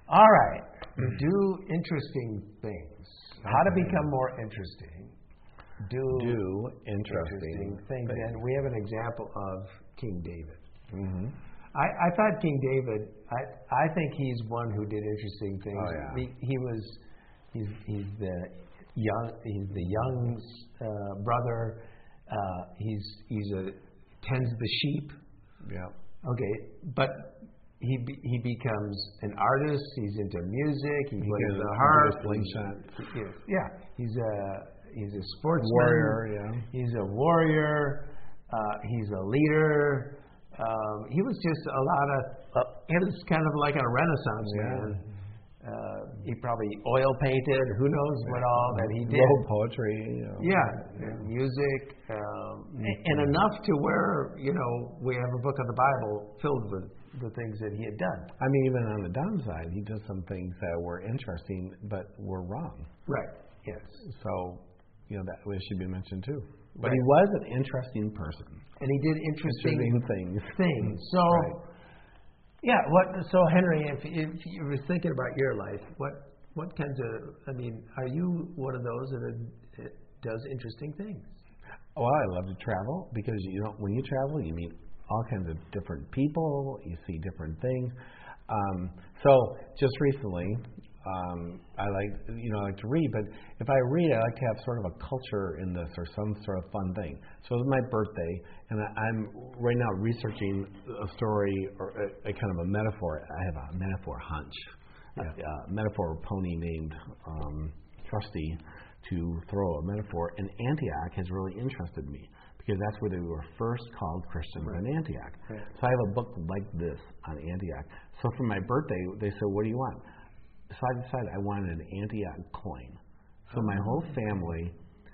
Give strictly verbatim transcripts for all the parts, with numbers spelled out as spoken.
All right. Do interesting things. How to become more interesting. Do, Do interesting, interesting things. things. And we have an example of King David. Mm-hmm. I, I thought King David, I, I think he's one who did interesting things. Oh, yeah. He, he was, he's, he's the young, he's the young uh, brother. Uh, he's, he's a, tends the sheep. Yeah. Okay, but he be, he becomes an artist. He's into music. He, He plays can the do harp. a slingshot. He- yeah, he's a he's a sportsman. Warrior, yeah. He's a warrior. Uh, he's a leader. Um, he was just a lot of. Uh, he was kind of like a Renaissance Yeah. man. Uh, he probably oil painted. Who knows what all that he did. Wrote poetry. You know. Yeah, and music, um, and, and enough to where, you know, we have a book of the Bible filled with the things that he had done. I mean, even on the downside, he did some things that were interesting, but were wrong. Right. Yes. So, you know, that should be mentioned too. But Right. he was an interesting person. And he did interesting, Interesting things. things. So, Right. yeah. What? So, Henry, if, if you were thinking about your life, what what kinds of? I mean, are you one of those that uh, does interesting things? Well, I love to travel because, you know, when you travel, you meet all kinds of different people. You see different things. Um, so, just recently, um, I like, you know, I like to read. But if I read, I like to have sort of a culture in this or some sort of fun thing. So it was my birthday, and I, I'm right now researching a story or a, a kind of a metaphor. I have a metaphor hunch. Yeah. A, a metaphor pony named um, Trusty to throw a metaphor. And Antioch has really interested me because that's where they were first called Christians Right. in Antioch. Right. So I have a book like this on Antioch. So for my birthday, they said, "What do you want?" So I decided I wanted an Antioch coin. So my whole family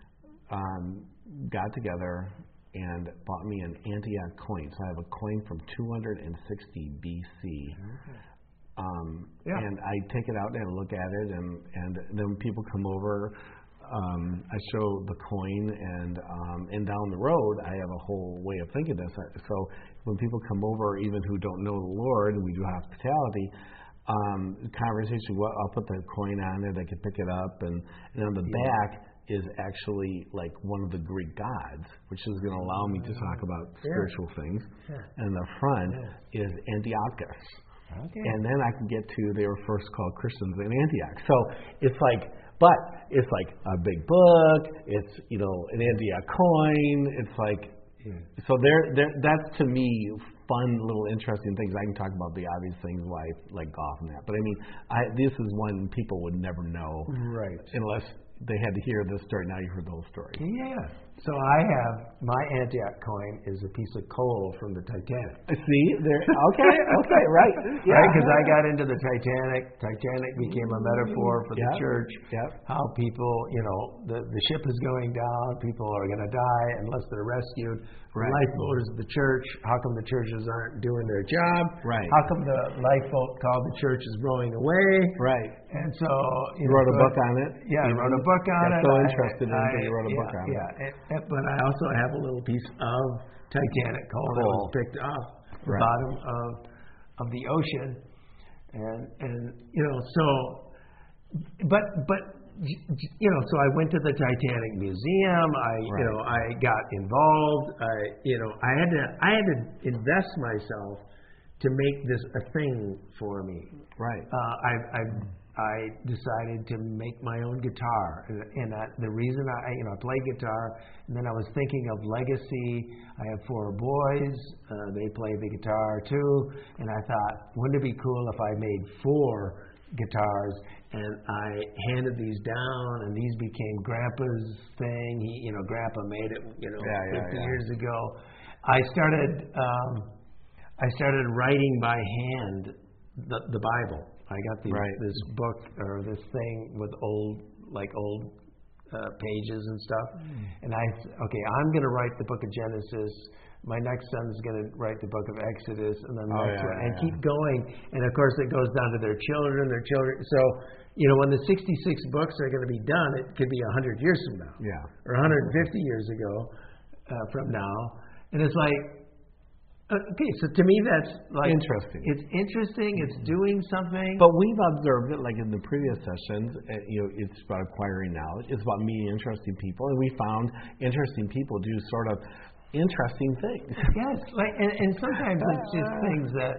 um, got together and bought me an Antioch coin. So I have a coin from two hundred sixty B C. Okay. Um, Yeah. And I take it out and I look at it, and, and then when people come over, um, I show the coin, and um, and down the road, I have a whole way of thinking this. So when people come over, even who don't know the Lord, and we do hospitality, um, conversation, well, I'll put the coin on there, they can pick it up, and, and on the Yeah. back is actually like one of the Greek gods, which is going to allow me to talk about Yeah. spiritual things. Yeah. And the front Yeah. is Antiochus. Okay. And then I can get to, they were first called Christians in Antioch. So it's like, but it's like a big book, it's, you know, an Antioch coin, it's like, Yeah. so there, there, that's to me fun, little interesting things. I can talk about the obvious things, life, like golf and that. But I mean, I, this is one people would never know Right. unless they had to hear this story. Now you heard the whole story. Yeah. So I have my Antioch coin is a piece of coal from the Titanic. See, there. Okay, okay, right. Yeah, Right, because I got into the Titanic. Titanic became a metaphor for the Yep, church. yep. How people, you know, the the ship is going down. People are going to die unless they're rescued. The Right. lifeboat is the church. How come the churches aren't doing their job? Right. How come the lifeboat called the church is rowing away? Right. And so You you know, wrote a so book on it. Yeah, I wrote a book on Got it. so I- interested in it that I- you wrote a yeah, book on it. yeah. it. And- But I also have a little piece of Titanic coal that was Coal. picked off the Right. bottom of of the ocean, and and you know so, but but you know so I went to the Titanic Museum. I you Right. know I got involved. I you know I had to I had to invest myself to make this a thing for me. Right. Uh, I, I I decided to make my own guitar, and, and I, the reason I you know I play guitar, and then I was thinking of legacy. I have four boys; uh, they play the guitar too, and I thought, wouldn't it be cool if I made four guitars and I handed these down, and these became Grandpa's thing. He you know Grandpa made it you know Yeah, yeah, fifty yeah. years ago. I started um, I started writing by hand the the Bible. I got these, Right. this book or this thing with old, like old uh, pages and stuff. Mm. And I, okay, I'm going to write the book of Genesis. My next son's going to write the book of Exodus, and then the Oh, next yeah, one, and yeah. keep going. And of course, it goes down to their children, their children. So, you know, when the sixty-six books are going to be done, it could be one hundred years from now, Yeah. or one hundred fifty years ago uh, from now. And it's like, Okay, so to me that's like interesting. It's interesting. It's doing something. But we've observed it, like in the previous sessions. Uh, you know, it's about acquiring knowledge. It's about meeting interesting people, and we found interesting people do sort of interesting things. Yes, like and, and sometimes it's just things that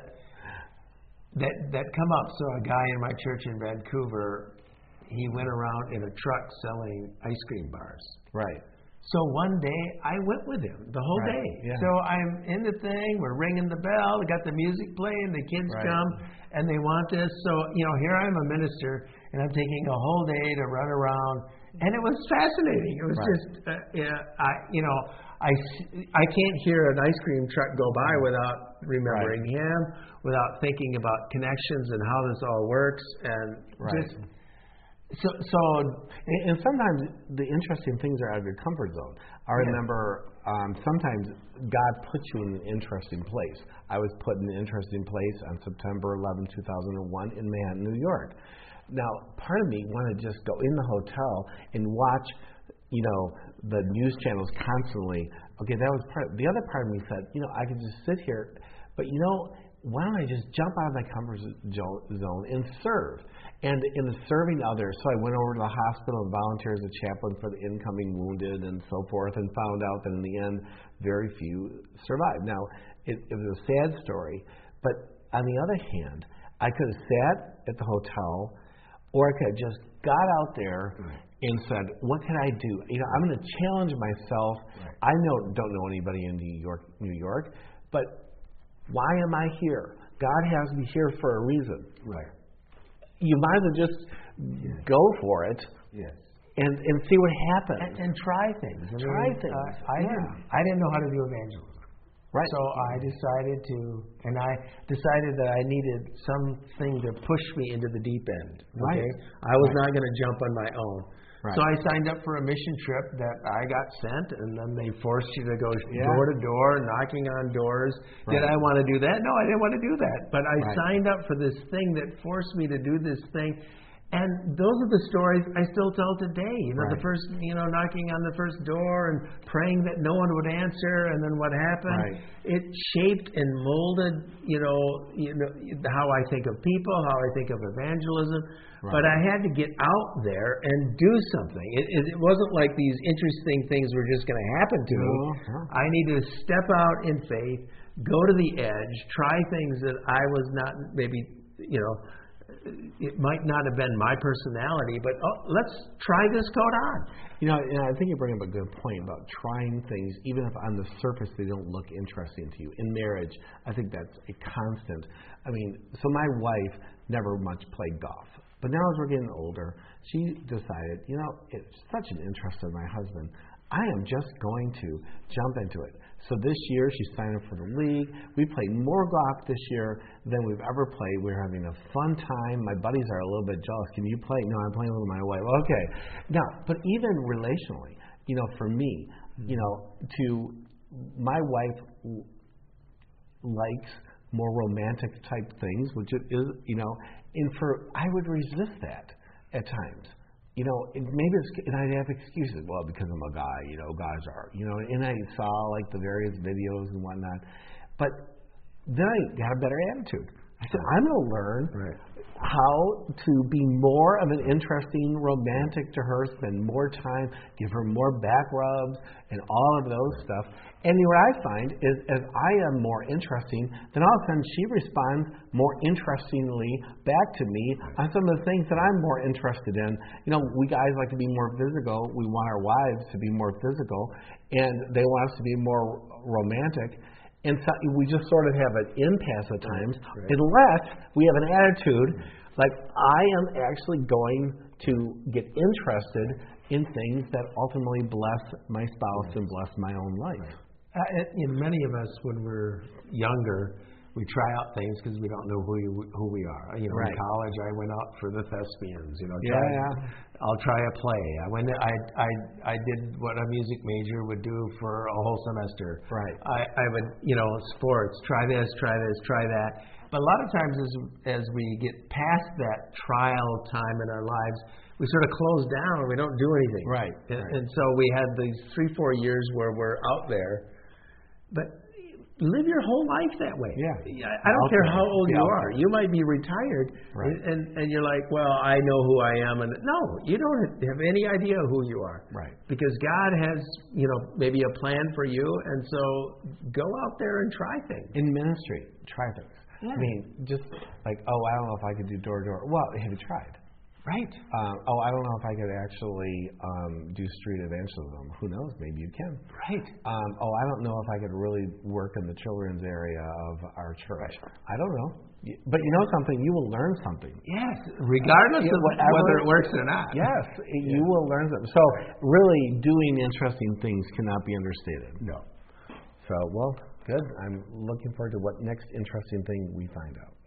that that come up. So a guy in my church in Vancouver, he went around in a truck selling ice cream bars. Right. So one day I went with him the whole Right, day. yeah. So I'm in the thing, we're ringing the bell, we got the music playing, the kids Right. come and they want this. So, you know, here I'm a minister and I'm taking a whole day to run around, and it was fascinating. It was Right. just, uh, yeah, I, you know, I, I can't hear an ice cream truck go by without remembering Right. him, without thinking about connections and how this all works, and Right. just So, so and, and sometimes the interesting things are out of your comfort zone. I remember um, sometimes God puts you in an interesting place. I was put in an interesting place on September eleventh, two thousand one in Manhattan, New York. Now, part of me wanted to just go in the hotel and watch, you know, the news channels constantly. Okay, that was part. The other part of me said, you know, I could just sit here, but you know, why don't I just jump out of my comfort zone and serve? And in the serving others, so I went over to the hospital and volunteered as a chaplain for the incoming wounded and so forth, and found out that in the end, very few survived. Now, it, it was a sad story, but on the other hand, I could have sat at the hotel, or I could have just got out there and said, what can I do? You know, I'm going to challenge myself. Right. I know, don't know anybody in New York, New York, but why am I here? God has me here for a reason. Right. You might as well just yes. go for it. Yes. And and see what happens. And, and try things. I try mean, things. Uh, I yeah. didn't. I didn't know how to do evangelism. Right. So I decided to, and I decided that I needed something to push me into the deep end. Okay. Right. I was right. not going to jump on my own. Right. So I signed up for a mission trip that I got sent, and then they forced you to go yeah. door to door, knocking on doors. Right. Did I want to do that? No, I didn't want to do that. But I right. signed up for this thing that forced me to do this thing. And those are the stories I still tell today. You know, right. the first, you know, knocking on the first door and praying that no one would answer, and then what happened. Right. It shaped and molded, you know, you know, how I think of people, how I think of evangelism. Right. But I had to get out there and do something. It, it, it wasn't like these interesting things were just going to happen to me. Uh-huh. I needed to step out in faith, go to the edge, try things that I was not maybe, you know, it might not have been my personality, but oh, let's try this code on. You know, and I think you bring up a good point about trying things, even if on the surface they don't look interesting to you. In marriage, I think that's a constant. I mean, so my wife never much played golf. But now as we're getting older, she decided, you know, it's such an interest of my husband. I am just going to jump into it. So this year, she signed up for the league. We played more golf this year than we've ever played. We're having a fun time. My buddies are a little bit jealous. Can you play? No, I'm playing with my wife. Okay. Now, but even relationally, you know, for me, you know, to my wife likes more romantic type things, which is, you know, and for I would resist that at times. You know, it, maybe it's, and I'd have excuses. Well, because I'm a guy, you know, guys are, you know, and I saw like the various videos and whatnot. But then I got a better attitude. I said, I'm going to learn right. how to be more of an interesting romantic to her, spend more time, give her more back rubs and all of those right. stuff. And what I find is as I am more interesting, then all of a sudden she responds more interestingly back to me on some of the things that I'm more interested in. You know, we guys like to be more physical. We want our wives to be more physical, and they want us to be more romantic. And so we just sort of have an impasse at times, right. unless we have an attitude like I am actually going to get interested in things that ultimately bless my spouse right. and bless my own life. Right. Uh, and many of us, when we're younger, we try out things because we don't know who you, who we are. You know, right. in college, I went out for the thespians. You know, yeah, try, yeah. I'll try a play. I went. I I I did what a music major would do for a whole semester. Right. I, I would, you know, sports. Try this. Try this. Try that. But a lot of times, as as we get past that trial time in our lives, we sort of close down. We don't do anything. Right. And, right. and so we had these three, four years where we're out there. But live your whole life that way. Yeah. I don't care how old you are. You might be retired, right. and and you're like, well, I know who I am, and no, you don't have any idea who you are. Right. Because God has, you know, maybe a plan for you, and so go out there and try things. In ministry, try things. Yeah. I mean, just like, oh, I don't know if I could do door to door. Well, have you tried? Right. Um, oh, I don't know if I could actually um, do street evangelism. Who knows? Maybe you can. Right. Um, oh, I don't know if I could really work in the children's area of our church. I don't know. But you know something? You will learn something. Yes, regardless yeah, of whatever, whether it works or not. Yes, yeah. you will learn something. So really doing interesting things cannot be understated. No. So, well, good. I'm looking forward to what next interesting thing we find out.